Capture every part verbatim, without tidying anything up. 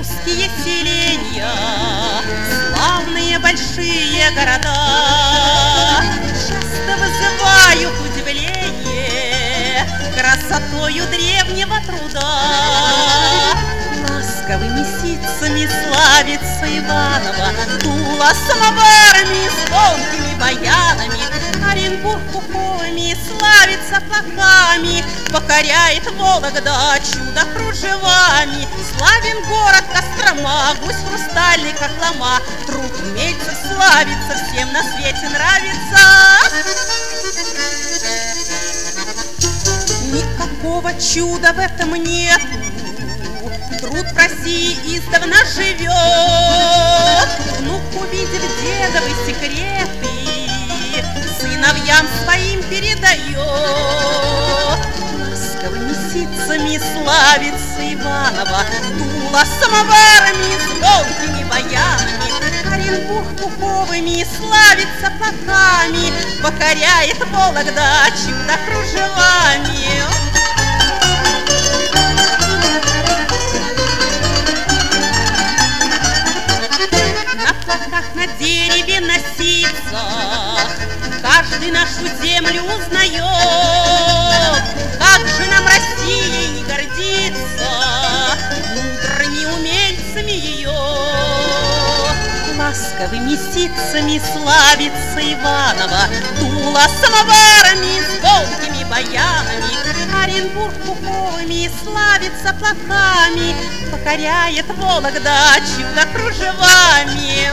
русские селения, славные большие города часто вызывают удивление красотою древнего труда. Ласковыми ситцами славится Иваново, Тула самоварами с тонкими баянами, Оренбург пуховыми славится плаками, покоряет Вологда чудо кружевами. Славен город Кострома, гусь хрустальный, как лома, труд умельцев славится, всем на свете нравится. Никакого чуда в этом нету, труд в России издавна живет. Внук, увидев дедовы секреты, сыновьям своим передает. Ласковыми ситцами славится Иваново, Тула самоварами с тонкими баянами, Оренбург пуховыми славится плаками, покоряет Вологда чудо кружевами. На платках, на дереве, на ситцах каждый нашу землю узнает. Как же нам Россией не гордиться, мудрыми умельцами ее. Ласковыми ситцами славится Иваново, Тула самоварами с тонкими баянами, Оренбург пуховыми славится плаками, покоряет Вологда чудо кружевами.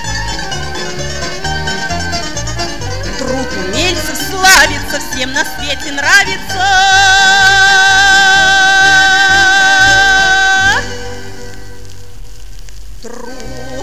Труд умельцев славится, всем на свете нравится. Труд